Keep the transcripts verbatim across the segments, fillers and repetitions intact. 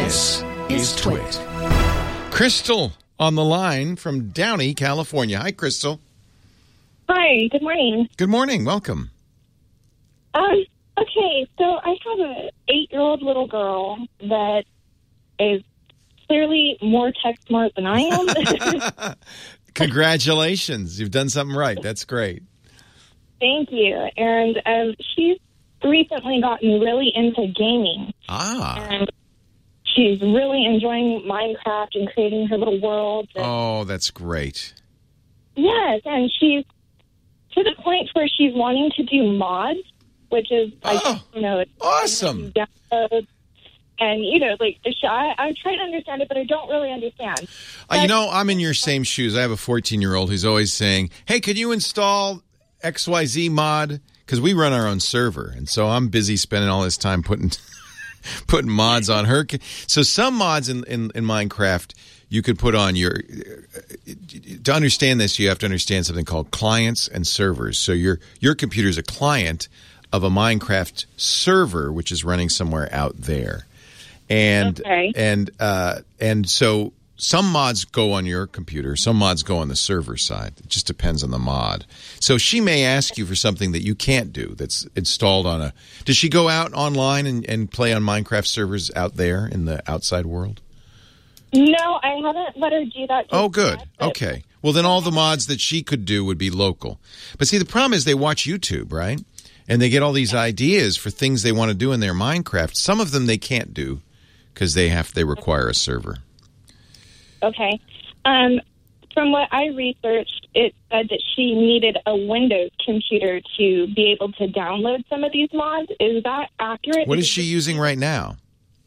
This is Twit. Crystal on the line from Downey, California. Hi, Crystal. Hi, good morning. Good morning. Welcome. Um, okay, so I have an eight-year-old little girl that is clearly more tech smart than I am. Congratulations. You've done something right. That's great. Thank you. And um, she's recently gotten really into gaming. Ah. And she's really enjoying Minecraft and creating her little world. And, oh, that's great. yes, and she's to the point where she's wanting to do mods, which is, I Oh, you know, it's awesome. downloads. And, you know, like, the sh- I, I'm trying to understand it, but I don't really understand. Uh, you know, I'm in your same shoes. I have a fourteen-year-old who's always saying, hey, could you install X Y Z mod? Because we run our own server, and so I'm busy spending all this time putting putting mods on her. So some mods in, in, in Minecraft you could put on your – to understand this, you have to understand something called clients and servers. So your your computer is a client of a Minecraft server, which is running somewhere out there. And Okay. and uh, and so some mods go on your computer, some mods go on the server side. It just depends on the mod. So she may ask you for something that you can't do that's installed on a – does she go out online and, and play on Minecraft servers out there in the outside world? No, I haven't let her do that. Oh, good. Yet, but- Okay. Well, then all the mods that she could do would be local. But see, the problem is they watch YouTube, right? And they get all these ideas for things they want to do in their Minecraft. Some of them they can't do because they have they require a server. Okay. Um, from what I researched, it said that she needed a Windows computer to be able to download some of these mods. Is that accurate? What is she using right now?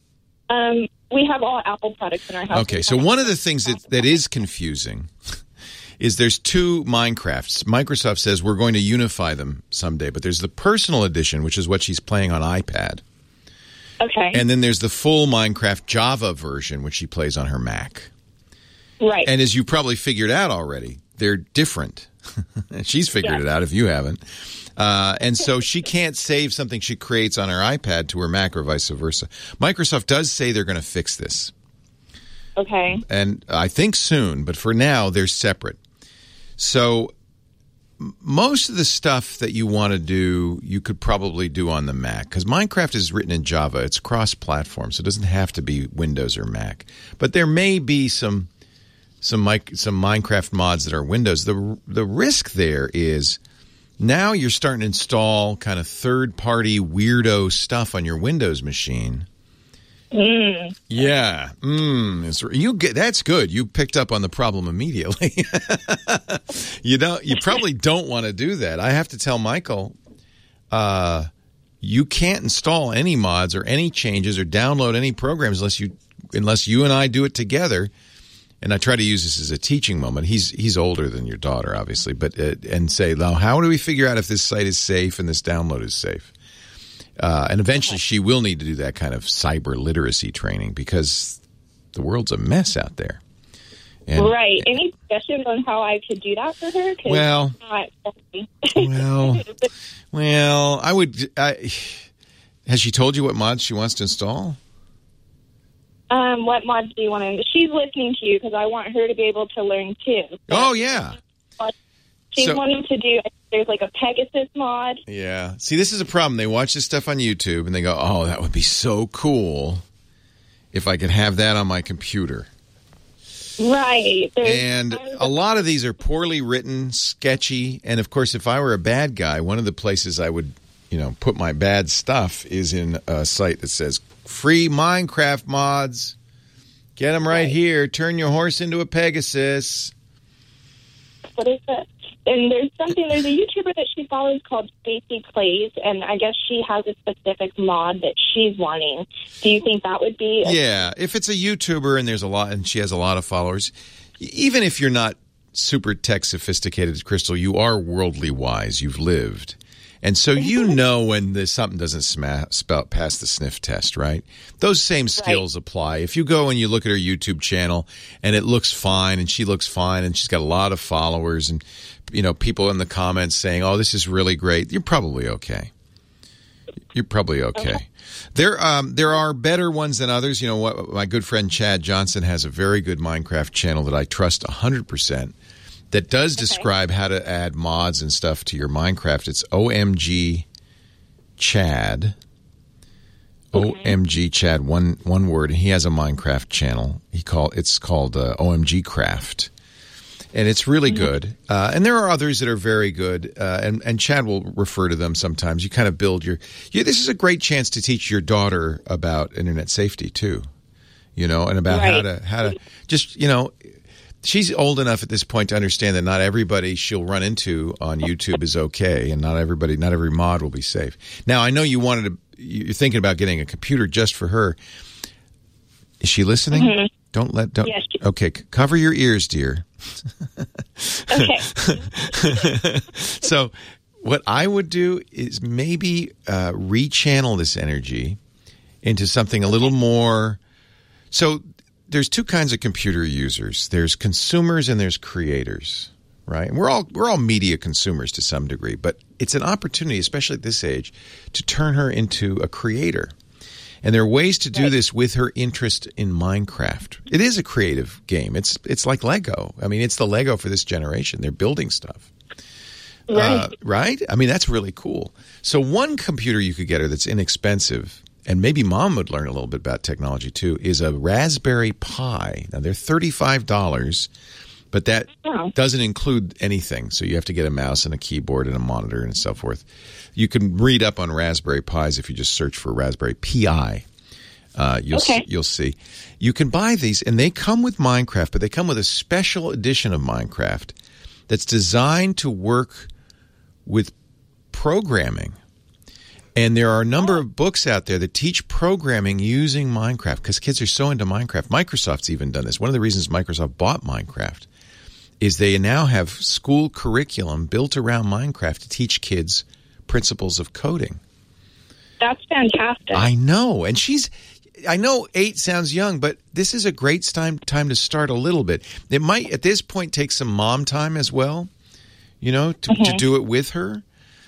Um, we have all Apple products in our house. Okay, so one of the things that, that is confusing is there's two Minecrafts. Microsoft says we're going to unify them someday, but there's the personal edition, which is what she's playing on iPad. Okay. And then there's the full Minecraft Java version, which she plays on her Mac. Right. And as you probably figured out already, they're different. She's figured Yeah. it out if you haven't. Uh, and so she can't save something she creates on her iPad to her Mac or vice versa. Microsoft does say they're going to fix this. Okay. And I think soon, but for now, they're separate. So m- most of the stuff that you want to do, you could probably do on the Mac. Because Minecraft is written in Java. It's cross-platform, so it doesn't have to be Windows or Mac. But there may be some some mic- some Minecraft mods that are Windows. The The risk there is now you're starting to install kind of third-party weirdo stuff on your Windows machine. Mm. Yeah, mm, it's, you get that's good. You picked up on the problem immediately. you don't. You probably don't want to do that. I have to tell Michael, uh, you can't install any mods or any changes or download any programs unless you unless you and I do it together. And I try to use this as a teaching moment. He's he's older than your daughter, obviously, but uh, and say, now, how do we figure out if this site is safe and this download is safe? Uh, and eventually she will need to do that kind of cyber literacy training because the world's a mess out there. And, Right. Any suggestions on how I could do that for her? 'Cause Well, it's not- well, well, I would. I, has she told you what mods she wants to install? Um, what mods do you want to? She's listening to you because I want her to be able to learn too. So Oh, yeah. she's so- wanting to do. There's like a Pegasus mod. Yeah. See, this is a problem. They watch this stuff on YouTube and they go, oh, that would be so cool if I could have that on my computer. Right. There's, And a lot of these are poorly written, sketchy. And, of course, if I were a bad guy, one of the places I would, you know, put my bad stuff is in a site that says free Minecraft mods. Get them right, Right. here. Turn your horse into a Pegasus. what is it? And there's something. There's a YouTuber that she follows called Stacy Plays, and I guess she has a specific mod that she's wanting. Do you think that would be? A- Yeah, if it's a YouTuber and there's a lot, and she has a lot of followers, even if you're not super tech sophisticated, Crystal, you are worldly wise. You've lived. And so you know when there's something doesn't sma- spout pass the sniff test, right? Those same skills Right. apply. If you go and you look at her YouTube channel and it looks fine and she looks fine and she's got a lot of followers and, you know, people in the comments saying, oh, this is really great, you're probably okay. You're probably okay. okay. There, um, there are better ones than others. You know what? My good friend Chad Johnson has a very good Minecraft channel that I trust one hundred percent that does okay. describe how to add mods and stuff to your Minecraft. It's O M G Chad. Okay. O M G Chad, one one word. He has a Minecraft channel. He call it's called uh, O M G Craft. And it's really good. Uh, and there are others that are very good. Uh, and, and Chad will refer to them sometimes. You kind of build your you, – this is a great chance to teach your daughter about internet safety too, you know, and about right. how to how to just, you know, she's old enough at this point to understand that not everybody she'll run into on YouTube is okay, and not everybody – not every mod will be safe. Now, I know you wanted to – you're thinking about getting a computer just for her. Is she listening? Mm-hmm. Don't let – don't. Yes. Okay, cover your ears, dear. Okay. So what I would do is maybe uh, rechannel this energy into something a little more. So there's two kinds of computer users. There's consumers and there's creators, right? And we're all we're all media consumers to some degree, but it's an opportunity, especially at this age, to turn her into a creator. And there are ways to do right. this with her interest in Minecraft. It is a creative game. It's it's like Lego. I mean, it's the Lego for this generation. They're building stuff. Right. Uh, right? I mean, that's really cool. So one computer you could get her that's inexpensive, and maybe Mom would learn a little bit about technology too, is a Raspberry Pi. Now, they're thirty-five dollars, but that oh. doesn't include anything. So you have to get a mouse and a keyboard and a monitor and so forth. You can read up on Raspberry Pis if you just search for Raspberry Pi. Uh, you'll okay. see, you'll see. You can buy these, and they come with Minecraft, but they come with a special edition of Minecraft that's designed to work with programming. And there are a number of books out there that teach programming using Minecraft because kids are so into Minecraft. Microsoft's even done this. One of the reasons Microsoft bought Minecraft is they now have school curriculum built around Minecraft to teach kids principles of coding. That's fantastic. I know. And she's, I know eight sounds young, but this is a great time, time to start a little bit. It might, at this point, take some mom time as well, you know, to, mm-hmm. to do it with her.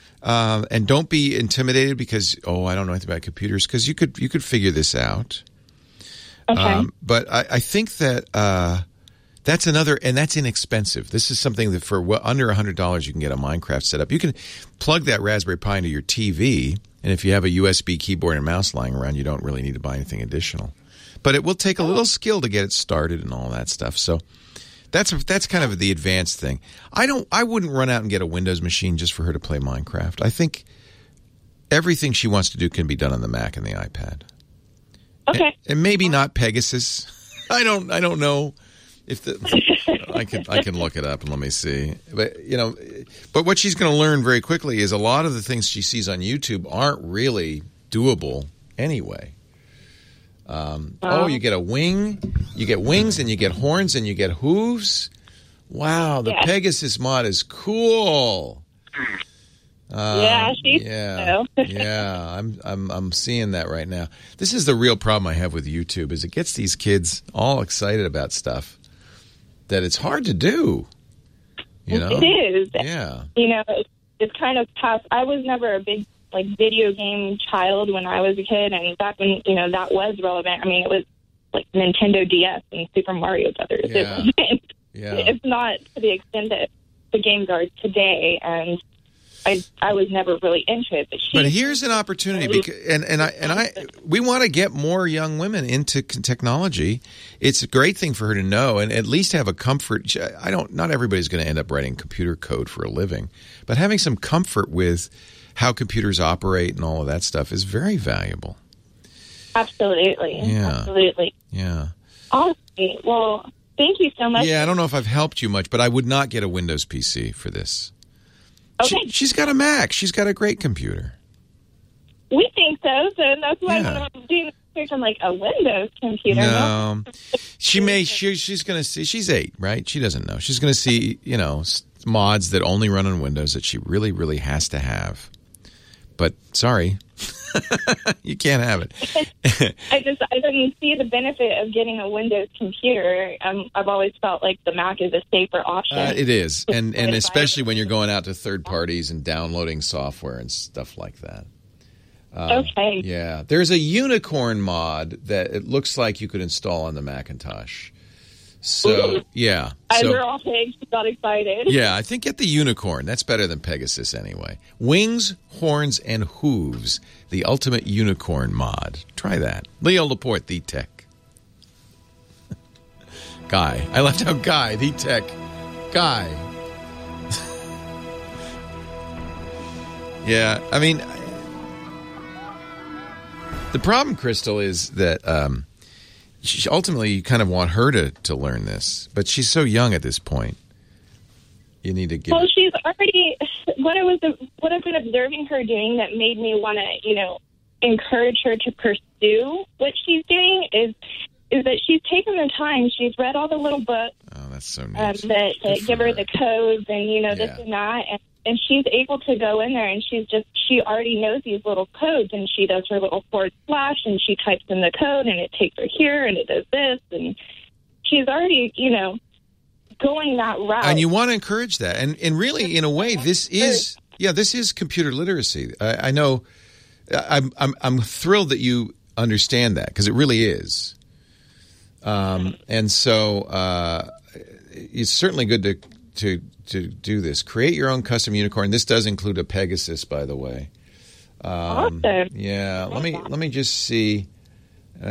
Uh, and don't be intimidated because, oh, I don't know anything about computers, because you could, you could figure this out. Okay. Um, but I, I think that, uh, that's another, and that's inexpensive. This is something that for well, under one hundred dollars you can get a Minecraft setup. You can plug that Raspberry Pi into your T V, and if you have a U S B keyboard and mouse lying around, you don't really need to buy anything additional. But it will take a little skill to get it started and all that stuff. So that's that's kind of the advanced thing. I don't. I wouldn't run out and get a Windows machine just for her to play Minecraft. I think everything she wants to do can be done on the Mac and the iPad. Okay. And, and maybe not Pegasus. I don't. I don't know. If the, I can I can look it up and let me see, but you know, but what she's going to learn very quickly is a lot of the things she sees on YouTube aren't really doable anyway. Um, oh, you get a wing, you get wings, and you get horns, and you get hooves. Wow, the yeah. Pegasus mod is cool. Um, yeah, she's yeah, yeah. I'm I'm I'm seeing that right now. This is the real problem I have with YouTube: is it gets these kids all excited about stuff that it's hard to do. You know, it is. Yeah. You know, it's, it's kind of tough. I was never a big like video game child when I was a kid, and back when you know that was relevant. I mean, it was like Nintendo D S and Super Mario Brothers. Yeah. It, yeah. It's not to the extent that the games are today, and I I was never really into it. But, she, but here's an opportunity, because, and and I and I we want to get more young women into technology. It's a great thing for her to know, and at least have a comfort. I don't. Not everybody's going to end up writing computer code for a living, but having some comfort with how computers operate and all of that stuff is very valuable. Absolutely. Yeah. Absolutely. Yeah. Awesome. Well, thank you so much. Yeah, I don't know if I've helped you much, but I would not get a Windows P C for this. Okay. She, she's got a Mac. She's got a great computer. We think so, so that's why Yeah. I'm doing research on like a Windows computer. No, she may. She, she's going to see. She's eight, right? She doesn't know. She's going to see, you know, s- mods that only run on Windows that she really, really has to have. But sorry, you can't have it. I just I didn't see the benefit of getting a Windows computer. Um, I've always felt like the Mac is a safer option. Uh, it is, and and especially when you're going out to third parties and downloading software and stuff like that. Um, okay. Yeah. There's a unicorn mod that it looks like you could install on the Macintosh. So, yeah. And So, we're all pigs. Got excited. yeah, I think get the unicorn. That's better than Pegasus anyway. Wings, horns, and hooves. The ultimate unicorn mod. Try that. Leo Laporte, the tech. Guy. I left out Guy, the tech. Guy. Yeah, I mean, the problem, Crystal, is that um, she, ultimately you kind of want her to, to learn this, but she's so young at this point. You need to give. Well, she's already what I was what I've been observing her doing that made me want to, you know, encourage her to pursue what she's doing is is that she's taken the time. She's read all the little books. Oh, that's so neat. Um, that, that give her, her the codes and you know this Yeah. and that, and, and she's able to go in there and she's just she already knows these little codes and she does her little forward slash and she types in the code and it takes her here and it does this and she's already you know. going that route. And you want to encourage that. And and really, in a way, this is, yeah, this is computer literacy. I, I know, I'm, I'm, I'm thrilled that you understand that, because it really is. Um, and so uh, it's certainly good to, to, to do this. Create your own custom unicorn. This does include a Pegasus, by the way. Um, awesome. Yeah, let me, let me just see. Uh,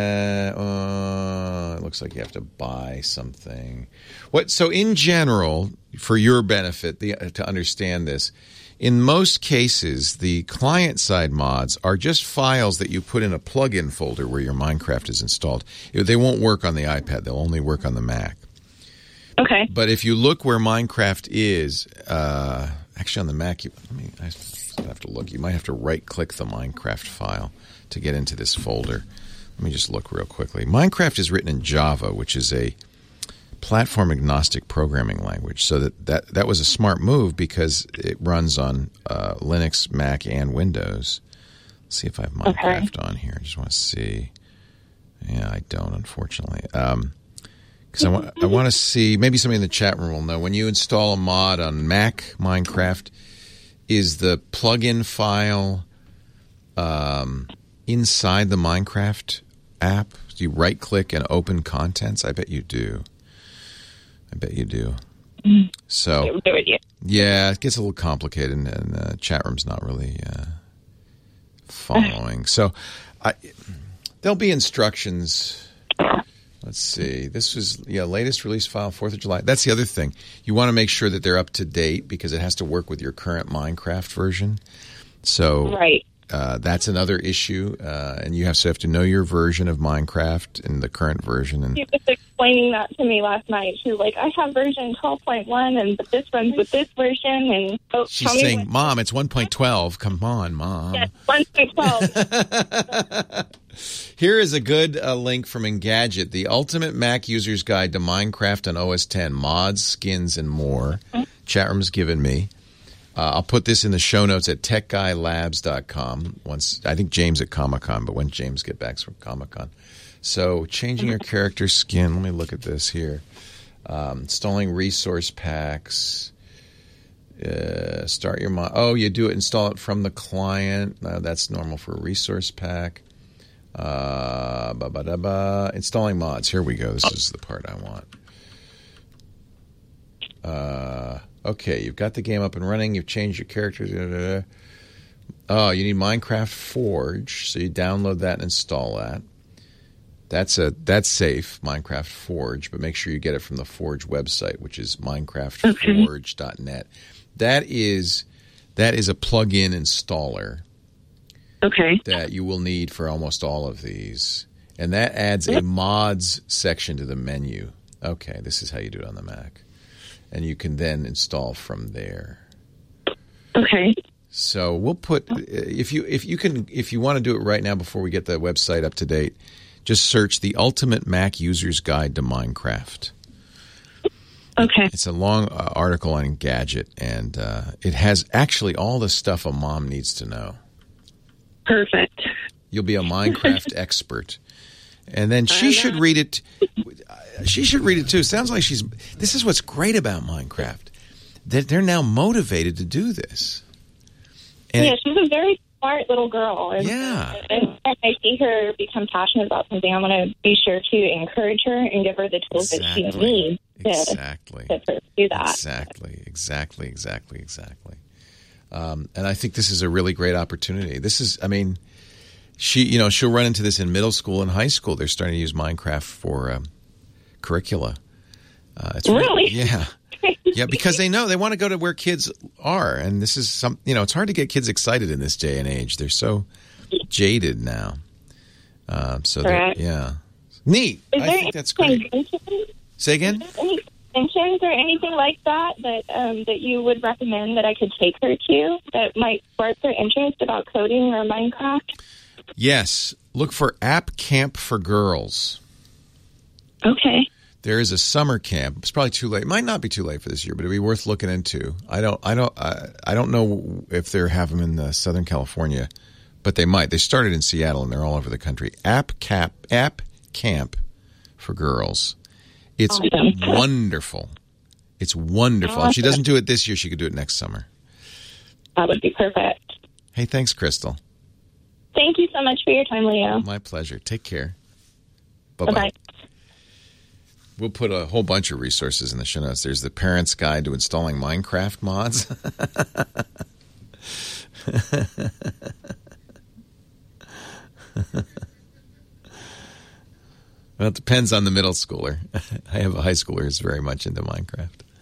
uh, it looks like you have to buy something. What? So, in general, for your benefit, the, to understand this, in most cases, the client-side mods are just files that you put in a plugin folder where your Minecraft is installed. They won't work on the iPad; they'll only work on the Mac. Okay. But if you look where Minecraft is, uh, actually on the Mac, you, I mean, I have to look. You might have to right-click the Minecraft file to get into this folder. Let me just look real quickly. Minecraft is written in Java, which is a platform-agnostic programming language. So that, that, that was a smart move because it runs on uh, Linux, Mac, and Windows. Let's see if I have Minecraft okay. on here. I just want to see. Yeah, I don't, unfortunately. Um, because I want, I want to see, maybe somebody in the chat room will know, when you install a mod on Mac Minecraft, is the plugin file um, inside the Minecraft app? Do you right-click and open contents? I bet you do. I bet you do. So, yeah, it gets a little complicated, and, and the chat room's not really uh, following. So, I, there'll be instructions. Let's see. This was, yeah, latest release file, fourth of July. That's the other thing. You want to make sure that they're up to date because it has to work with your current Minecraft version. So, right. Uh, that's another issue, uh, and you have, so have to know your version of Minecraft and the current version. And she was explaining that to me last night. She was like, "I have version twelve point one, and but this runs with this version." And oh, she's saying, me "Mom, it's one point twelve. Come on, Mom." Yes, one point twelve. Here is a good uh, link from Engadget: the ultimate Mac user's guide to Minecraft on O S ten, mods, skins, and more. Mm-hmm. Chat room's given me. Uh, I'll put this in the show notes at tech guy labs dot com. Once, I think James at Comic-Con, but when James get back from Comic-Con. So, changing your character skin. Let me look at this here. Um, installing resource packs. Uh, start your mod. Oh, you do it. Install it from the client. Uh, that's normal for a resource pack. Uh, ba ba da ba. Installing mods. Here we go. This is the part I want. Uh. Okay, you've got the game up and running. You've changed your characters. Da, da, da. Oh, you need Minecraft Forge, so you download that and install that. That's a that's safe, Minecraft Forge, but make sure you get it from the Forge website, which is minecraft forge dot net. That is that is a plug-in installer. Okay. That you will need for almost all of these, and that adds a mods section to the menu. Okay, this is how you do it on the Mac. And you can then install from there. Okay. So we'll put if you if you can if you want to do it right now before we get the website up to date, just search the Ultimate Mac User's Guide to Minecraft. Okay. It's a long uh, article on Engadget, and uh, it has actually all the stuff a mom needs to know. Perfect. You'll be a Minecraft expert. And then she should read it. She should read it too. Sounds like she's. This is what's great about Minecraft. That they're now motivated to do this. And yeah, she's a very smart little girl. And, Yeah. And if I see her become passionate about something, I'm going to be sure to encourage her and give her the tools Exactly. that she needs to, Exactly. to pursue that. Exactly. Exactly. Exactly. Exactly. Um, and I think this is a really great opportunity. This is, I mean, she, you know, she'll run into this in middle school and high school. They're starting to use Minecraft for um, curricula. Uh, it's Really? Yeah. Yeah, because they know they want to go to where kids are, and this is some. You know, it's hard to get kids excited in this day and age. They're so jaded now. Uh, so they're- yeah, neat. Is I there think that's great. anything- Say again. Any extensions or anything like that that um, that you would recommend that I could take her to that might spark her interest about coding or Minecraft? Yes, look for App Camp for Girls. Okay. There is a summer camp. It's probably too late. It might not be too late for this year, but it'd be worth looking into. I don't, I don't, I, I don't know if they have them in uh, Southern California, but they might. They started in Seattle and they're all over the country. App Cap, App Camp for Girls. It's Awesome. wonderful. It's wonderful. If she doesn't do it this year, she could do it next summer. That would be perfect. Hey, thanks, Crystal. Thank you so much for your time, Leo. My pleasure. Take care. Bye-bye. Bye-bye. We'll put a whole bunch of resources in the show notes. There's the Parent's Guide to Installing Minecraft Mods. Well, it depends on the middle schooler. I have a high schooler who's very much into Minecraft.